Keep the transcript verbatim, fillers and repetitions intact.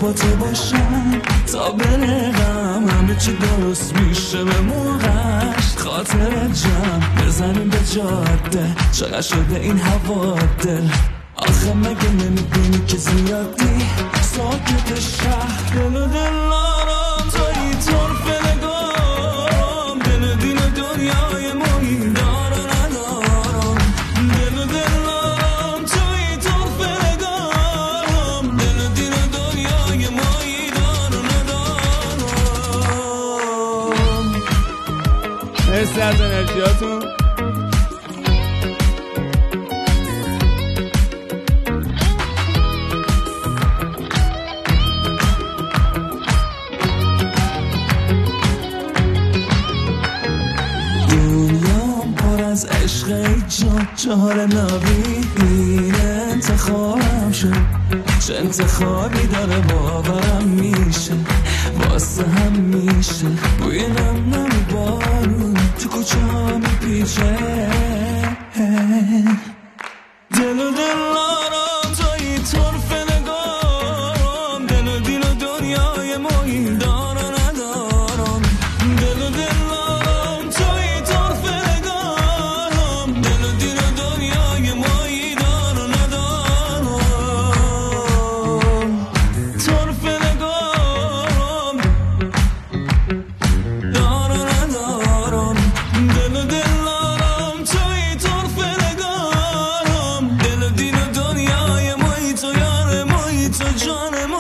با تو باشم تا برقم همه چی درست میشه به موقعش. خاطر جمع بزنیم به جاده چقدر شده این هوا دل. آخه مگه نمیبینی که زیادی ساکت شهر. دل و دلارم توی طرف نگارم، دل دین دنیای مایی دارم ندارم. دل و دلارم توی طرف نگارم، دل دین دنیای مایی دارم ندارم. مرسی از انرژیاتون. از عشق جان چهار نبی این انتخابم شد. چه انتخابی داره باورم میشه واسه هم میشه. بوی نم نم بارون تو کوچه ها میپیچه. دل و دلارم توی طرف نگارم، دل و دین و دنیای مایی دارم ندارم. دل و دلارم توی طرف نگارم، دل و دین و دنیای مایی دارم ندارم. طرف نگارم دارم ندارم. دل و دلارم توی طرف نگارم، دل و دین و دنیای مایی تو یار مایی تو جان